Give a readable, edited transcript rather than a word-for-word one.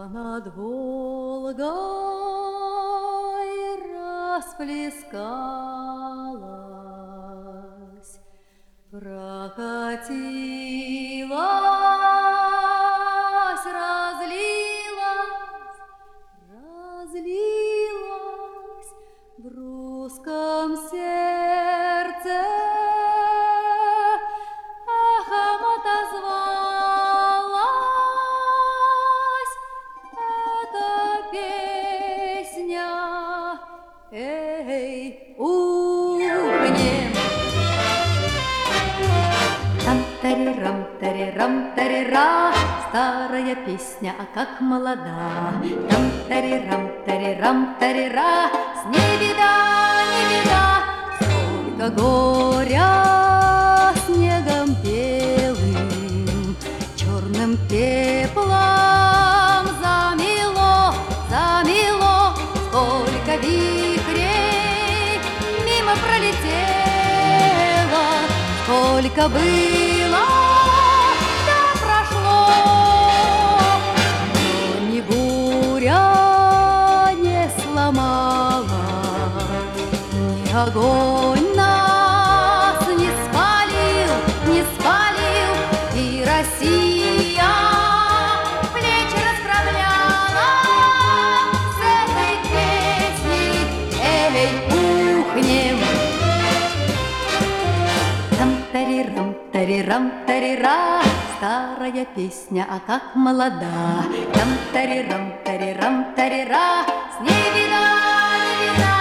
над Волгой расплескалась, прокатилась, разлилась в русском сердце, эхом отозвалась эта песня. Эй, ухнем! Там-тарирам-тарирам-тарира, старая песня, а как молода. Там-тарирам-тарирам-тарира, с ней беда, не беда. Сколько горя снегом белым, черным пеплом замело, замело. Сколько вихрей мимо пролетело, сколько было, да прошло. Но ни буря не сломала, ни огонь нас не спалил, не спалил. И Россия плечи расправляла с этой песней. Эй, ухнем! Там-тарирам-тарирам-тарира, старая песня, а как молода. Там-тарирам-тарирам-тарира, с ней беда, не беда.